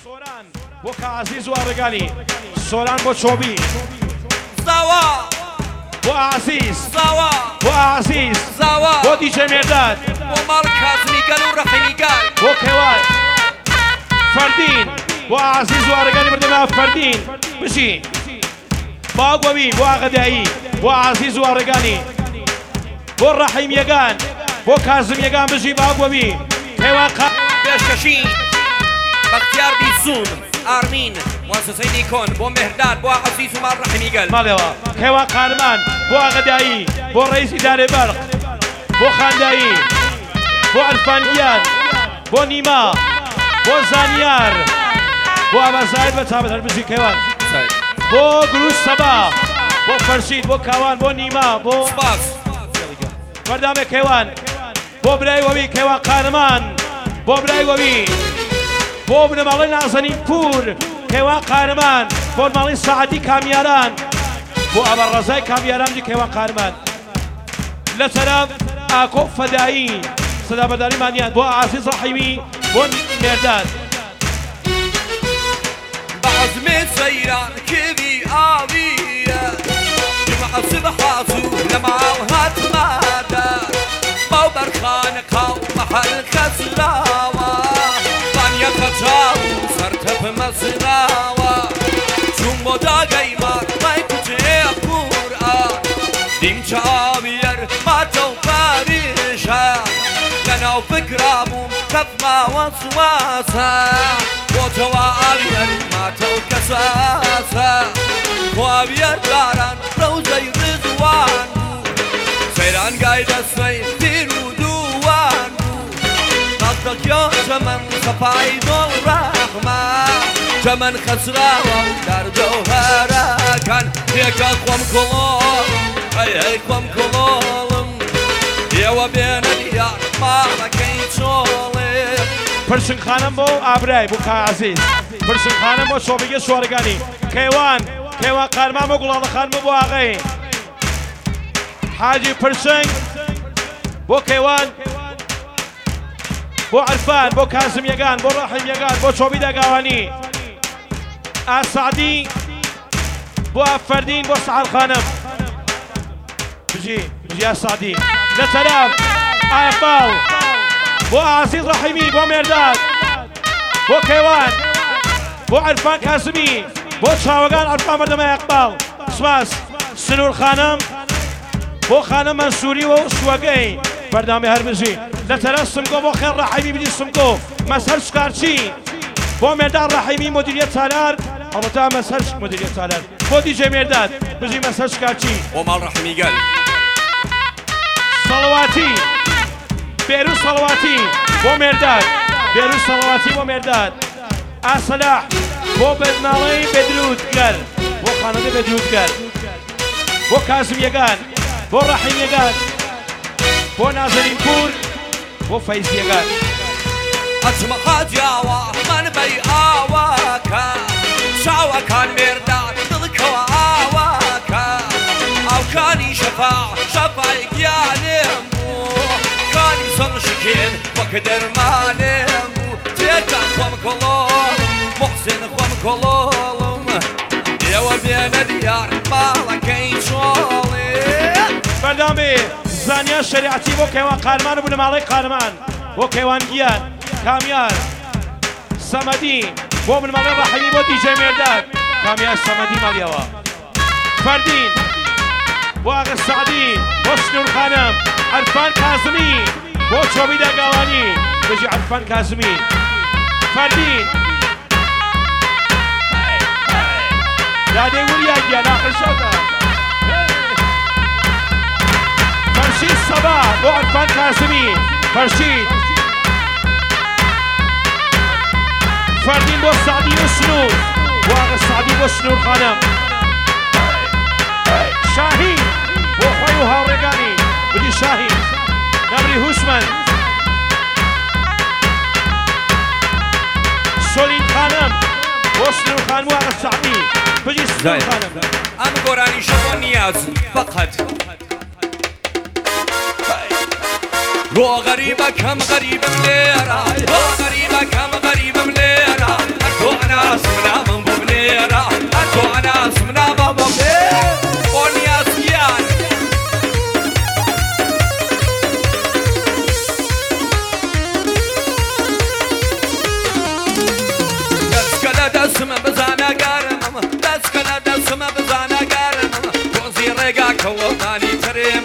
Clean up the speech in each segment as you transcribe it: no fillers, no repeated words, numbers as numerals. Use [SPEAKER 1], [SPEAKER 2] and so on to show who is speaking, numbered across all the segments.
[SPEAKER 1] سۆران بۆ کەعەزیز و ئاڕێگانی سۆران بۆ چۆبی
[SPEAKER 2] زاوا
[SPEAKER 1] بۆ عەزیز
[SPEAKER 2] زاوا
[SPEAKER 1] بۆ عەزیز
[SPEAKER 2] زاوا
[SPEAKER 1] بۆ دیجێ مێرداد
[SPEAKER 2] بۆ ماڵ کازمی گەل و ڕەحیمی گەل
[SPEAKER 1] بۆ کێوان فەردین بۆ عەزیز و ئاڕێگانی بردەما فەردین بژی بۆ ئاگوەوی بۆ ئاغەدایی بۆ عەزیز و ئاڕێگانی بۆ ڕەحیمیەکان بۆ کازمیەکان بژی بۆ ئاگوەوی کێوان
[SPEAKER 2] پێشکەشی بەختیار بیسوون ئارمین موسسەی نیکۆن بۆ مێرداد بۆ عەزیز و ماڵ ڕەحیمی گەل
[SPEAKER 1] ماڵێەوە کێوان قارمان بۆ ئاغەدایی بۆ ڕەیس ئیدارەی بەرق بۆ خاندایی بۆ عەرفانگیان بۆ نیما بۆ زانیار بۆ ئامازاید بە تابەت هەربژی کێوان بۆ گروس سەبا بۆ فەرشید بۆ کاوان بۆ نیما بۆ
[SPEAKER 2] سپاس
[SPEAKER 1] بەردامێ کێوان بۆ برای وەوی کێوان قارمان بۆ برای وەوی بۆ بنەماڵی نازەنین پور کێوان قارمان بۆ ماڵی سەعەتی کامیاران بۆ ئەبەڕەزای کامیاران دی کێوان قارمان لە تەرەف ئاکۆ فەدایی سەدابەرداریمانیان بۆ عەزیز ڕەحیمی بۆ مێرداد
[SPEAKER 2] بەعەزمێ سەیران کێوی ئاویە جمعەسب حازوو لە ماڵ هاتمادە باو بەرخانە قاو مەحەل کەسراوە بانیە قەچاو سەرتەپ مەزراوە چوون بۆ داگەی ماڕمای کوچێ قورئان دیم چاویەر ماتە و پاریشە لەناو فکرابووم کەفماوە سواسە بۆتەوە ئاویەر ماتە و کەساسە خواویەر داران ڕەوزەی ڕزوان سەیران گای دەستەی پیر و دووان نازدەکیۆ چەمەن سەپای دۆڵ ڕەحمە چەمەن خەسراوە و دەردە و هەرەکان پێکە خۆم کۆڵۆڵ ئەی خۆم کۆڵۆڵم ئێوە بێنە دیار ماڵەکەی چۆڵێ
[SPEAKER 1] پرسنخانم بۆ ئابرای بۆ کەعەزیز پرسنخانم بۆ چۆبیگە سوارەکانی کێوان قارمان بۆ گوڵاڵەخان بۆ ئاغای حاجی پرسنگ بۆ کێوان بۆ عەرفان بۆ کازمیەکان بۆ ڕەحیمیەکان بۆ چۆبی داگاوانی ئاسعدی بۆ ئافەردین بۆ سەعەدخانم بژی ئاسعدی لە تەرەف ئایەقباڵ بۆ عەزیز ڕەحیمی بۆ مێرداد بۆ کێوان بۆ عەرفان کازمی بۆ چاوەکان عەرفان بەردەمای ئایەقباڵ سپاس سنوور خانم بۆ خانم منسووری و سوەگەی بەردامی هەربژی لە تەرەف سمگۆ بۆ خێر ڕەحیمی بجی سمگۆ مەسهەر شکارچی بۆ مێرداد ڕەحیمی مدیریەت سالار ئەڵبەتە مەسهەر مدیریەت سالار بۆ دیجێ مێرداد بژی مەسهەر شکارچی
[SPEAKER 2] بۆ ماڵ ڕەحیمی گەل
[SPEAKER 1] سەڵەواتی بێروس سەڵەواتی بۆ مێرداد بێروس سەڵەواتی بۆ مێرداد ئاسەلاح بۆ بەدناڵەی بێدرودگەر بۆ خانەدە بێدرودگەر بۆ کازمیەکان بۆ ڕەحیمیەکان بۆ نازەنین پور بۆ فەیزیەکان
[SPEAKER 2] ئەچمە قاجاوە من بەی ئاواکە چاوەکان مێرداد دڵکەوە ئاواکە ئاوکانی شەفای گیانێم بوو کانی سەمشکێن وەکە دەرمانێم بوو تێکان خۆم کۆڵۆڵ محسن خۆم کۆڵۆڵم ئێوە بێنە دیار ماڵەکەی چۆڵێ
[SPEAKER 1] بەردامێ زانیار شریعەتی بۆ کێوان قارمان و بنەماڵەی قارمان بۆ کێوان گیان کامیار سەمەدی بۆ بنەماڵەی ڕەحیمی بۆ دیجێ مێرداد کامیار سەمەدی ماڵیەوە فەردین بۆ ئاغا سەعدی بۆ سنوور خانم عەرفان کازمی بۆ چۆبی داگاوانی بژی عەرفان کازمی فەردین دادەی وریا گیان ئاخر شەوتە فەرشید سەبا بۆ عەرفان کازمی فەرشید فەردین بۆ سەعدی و سنوور بۆ ئاغا سەعدی بۆ سنوور خانم شاهین بۆ خۆی و هاوڕێگانی بجی شاهین نەبری هوشمەند سۆلین خانم بۆ سنوور خانم و ئاغا سەعدی بجی سنوور خانم
[SPEAKER 2] ئەم گۆرانی شەوە نیاز فەقەت بۆ غەریبەکەم غەریبم لێرە بۆ غەریبەکەم غەریبم لێرە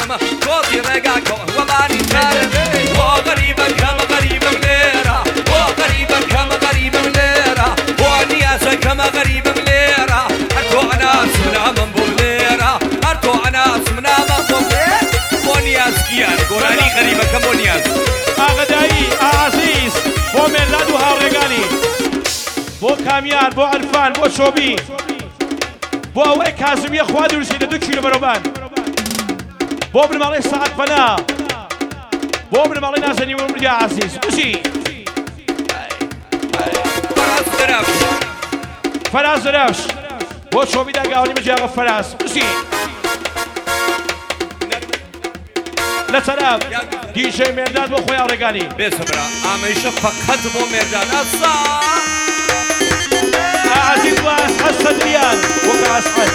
[SPEAKER 2] كما صوتي رقاك وباني تارم وغريبا كما غريبا مليرة وغريبا كما غريبا مليرة ونياسا كما غريبا مليرة أرتو أنا سمنا من بوليرة أرتو أنا سمنا من بوليرة ونياس كيان قراني غريبا كم ونياس
[SPEAKER 1] ئاغدایی ئازیز بۆ مێرداد و هاوڕێگانی بۆ کامیان بۆ عەرفان بۆ شۆبی بۆ ئەوەی کازمیە خوا دروستیدە 2 کیلۆ بەرەوبان بۆ بنەماڵەی سەعەد فەنا بۆ بنەماڵەی نازەنی و مریا عەزیز بژی فەراز دەرەفش بۆ شۆبی داگاوەنی مجیاغە فەراز بژی لە تەرەف دیژەی مێرداد بۆ خۆی هاوڕێگانی
[SPEAKER 2] بێسەبرا ئامێژە فەقەت بۆ مێرداد ئەسا
[SPEAKER 1] عزيز واسحد صدريان وكاسحد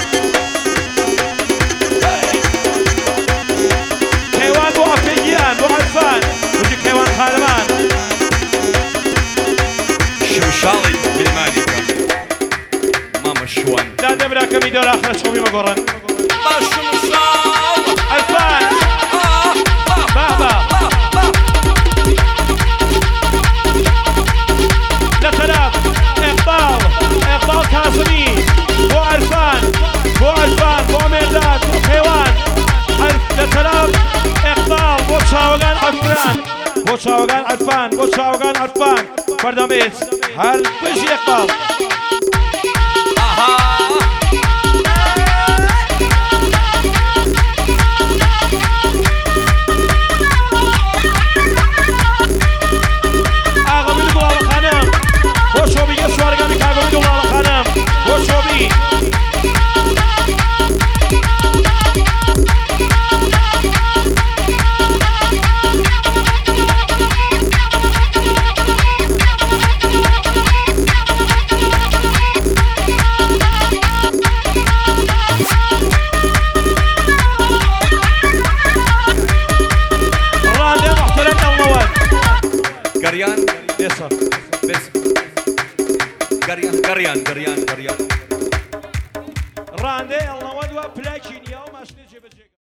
[SPEAKER 1] كيوان بو افيجيان بو عرفان وجي كيوان خارمان
[SPEAKER 2] شمشالي بالمالي ماما شوان
[SPEAKER 1] لا دبرا كمي دور اخر شومي مقرن
[SPEAKER 2] شمشال
[SPEAKER 1] عرفان بابا لا تلاب إقبال كاظمي بو عرفان بو ميرداد بو كيوان لتلاب إقبال بو شاوغان عرفان بو شاوغان عرفان فرداميت هل بجي إقبال